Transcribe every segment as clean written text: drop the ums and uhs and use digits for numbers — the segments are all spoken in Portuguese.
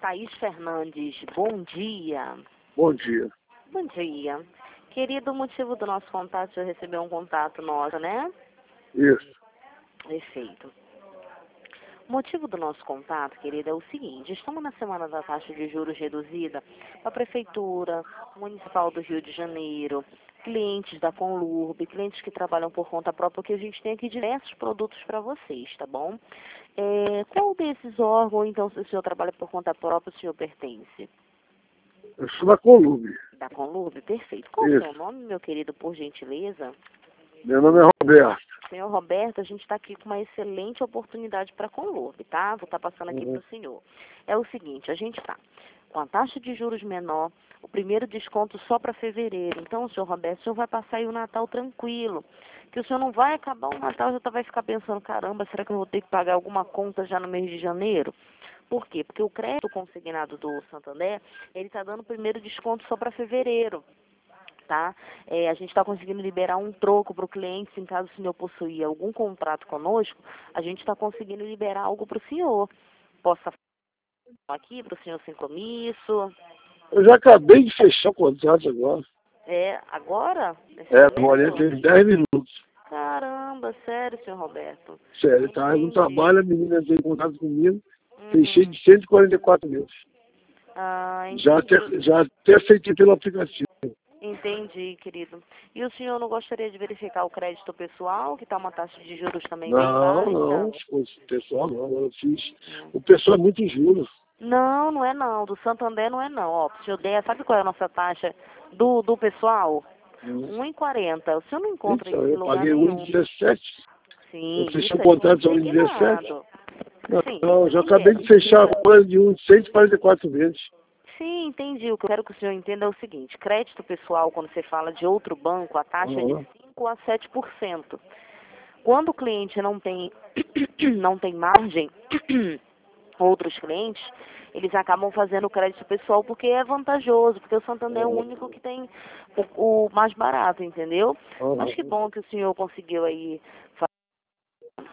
Thaís Fernandes. Bom dia. Bom dia. Bom dia. Querido, o motivo do nosso contato, já recebeu um contato nosso, né? Isso. Perfeito. O motivo do nosso contato, querida, é o seguinte: estamos na semana da taxa de juros reduzida para a Prefeitura Municipal do Rio de Janeiro, clientes da Conlurb, clientes que trabalham por conta própria, porque a gente tem aqui diversos produtos para vocês, tá bom? Qual desses órgãos, então, se o senhor trabalha por conta própria, o senhor pertence? Eu sou da Columbre. Da Conlurb? Perfeito. Qual o Isso. seu nome, meu querido, por gentileza? Meu nome é Roberto. Senhor Roberto, a gente está aqui com uma excelente oportunidade para a Conlurb, tá? Vou estar passando aqui para o senhor. É o seguinte, a gente está com a taxa de juros menor, o primeiro desconto só para fevereiro. Então, senhor Roberto, o senhor vai passar aí o Natal tranquilo, que o senhor não vai acabar o Natal, já vai ficar pensando, caramba, será que eu vou ter que pagar alguma conta já no mês de janeiro? Por quê? Porque o crédito consignado do Santander, ele está dando o primeiro desconto só para fevereiro. Tá? A gente está conseguindo liberar um troco para o cliente, se em caso o senhor possuir algum contrato conosco, a gente está conseguindo liberar algo para o senhor. Posso falar aqui para o senhor sem compromisso? Eu já acabei de fechar o contrato agora. Agora? Nesse Agora momento? tem 10 minutos. Caramba, sério, senhor Roberto? Sério, tá? Eu não Entendi. trabalho, a menina tem contato comigo. Uhum. Fechei de 144 meses. Entendi. Já até aceitei pelo aplicativo. Entendi, querido. E o senhor não gostaria de verificar o crédito pessoal, que está uma taxa de juros também bem baixa? Não. O pessoal não. Eu fiz. O pessoal é muito juros. Não, não é não. Do Santander não é não. Ó, se eu der, sabe qual é a nossa taxa do pessoal? 1,40. O senhor não encontra Então, isso em eu lugar paguei nenhum. 1,17. Sim, Eu fechei isso o é contrato só em consignado. 17. Sim, Não, isso já eu acabei entendo. de fechar agora de 144 meses. Sim, entendi. O que eu quero que o senhor entenda é o seguinte: crédito pessoal, quando você fala de outro banco, a taxa é de 5 a 7%. Quando o cliente não tem, não tem margem, outros clientes, eles acabam fazendo crédito pessoal porque é vantajoso, porque o Santander é o único que tem o mais barato, entendeu? Mas que bom que o senhor conseguiu aí fazer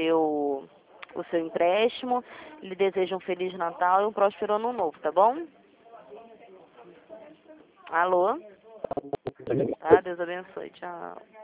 o seu empréstimo. Lhe desejo um Feliz Natal e um próspero Ano Novo, tá bom? Alô? Ah, Deus abençoe. Tchau.